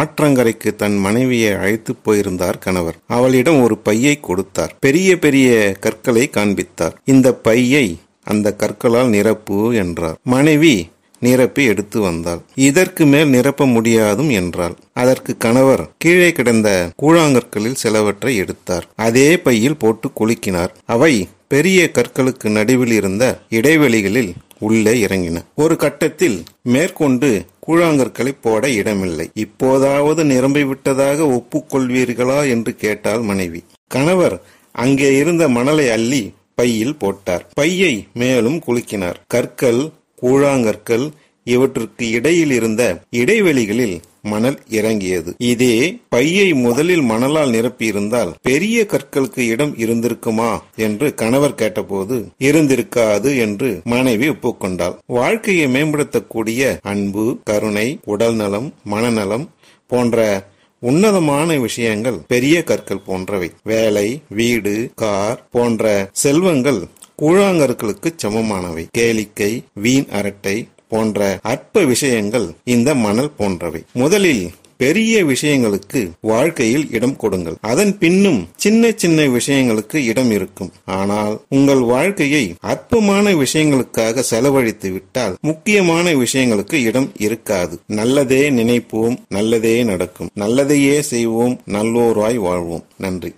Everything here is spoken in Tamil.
ஆற்றங்கரைக்கு தன் மனைவியை அழைத்து போயிருந்தார் கணவர். அவளிடம் ஒரு பையை கொடுத்தார். பெரிய பெரிய கற்களை காண்பித்தார். இந்த பையை அந்த கற்களால் நிரப்பு என்றார். மனைவி நிரப்பி எடுத்து வந்தாள். இதற்கு மேல் நிரப்ப முடியாதும் என்றாள். அதற்கு கணவர் கீழே கிடந்த கூழாங்கற்களில் சிலவற்றை எடுத்தார். அதே பையில் போட்டு குலுக்கினார். அவை பெரிய கற்களுக்கு நடுவில் இருந்த இடைவெளிகளில் உள்ளே இறங்கின. ஒரு கட்டத்தில் மேற்கொண்டு கூழாங்கற்களை போட இடமில்லை. இப்போதாவது நிரம்பிவிட்டதாக ஒப்புக்கொள்வீர்களா என்று கேட்டாள் மனைவி. கணவர் அங்கே இருந்த மணலை அள்ளி பையில் போட்டார். பையை மேலும் குலுக்கினார். கற்கள், கூழாங்கற்கள் இவற்றுக்கு இடையில் இருந்த இடைவெளிகளில் மணல் இறங்கியது. இதே பையை முதலில் மணலால் நிரப்பியிருந்தால் பெரிய கற்களுக்கு இடம் இருந்திருக்குமா என்று கணவர் கேட்டபோது இருந்திருக்காது என்று மனைவி ஒப்புக்கொண்டாள். வாழ்க்கையை மேம்படுத்தக்கூடிய அன்பு, கருணை, உடல் நலம், மனநலம் போன்ற உன்னதமான விஷயங்கள் பெரிய கற்கள் போன்றவை. வேலை, வீடு, கார் போன்ற செல்வங்கள் கூழாங்கற்களுக்கு சமமானவை. கேளிக்கை, வீண் அரட்டை போன்ற அற்ப விஷயங்கள் இந்த மணல் போன்றவை. முதலில் பெரிய விஷயங்களுக்கு வாழ்க்கையில் இடம் கொடுங்கள். அதன் பின்னும் சின்ன சின்ன விஷயங்களுக்கு இடம் இருக்கும். ஆனால் உங்கள் வாழ்க்கையை அற்பமான விஷயங்களுக்காக செலவழித்து விட்டால் முக்கியமான விஷயங்களுக்கு இடம் இருக்காது. நல்லதே நினைப்போம், நல்லதே நடக்கும். நல்லதையே செய்வோம், நல்லோராய் வாழ்வோம். நன்றி.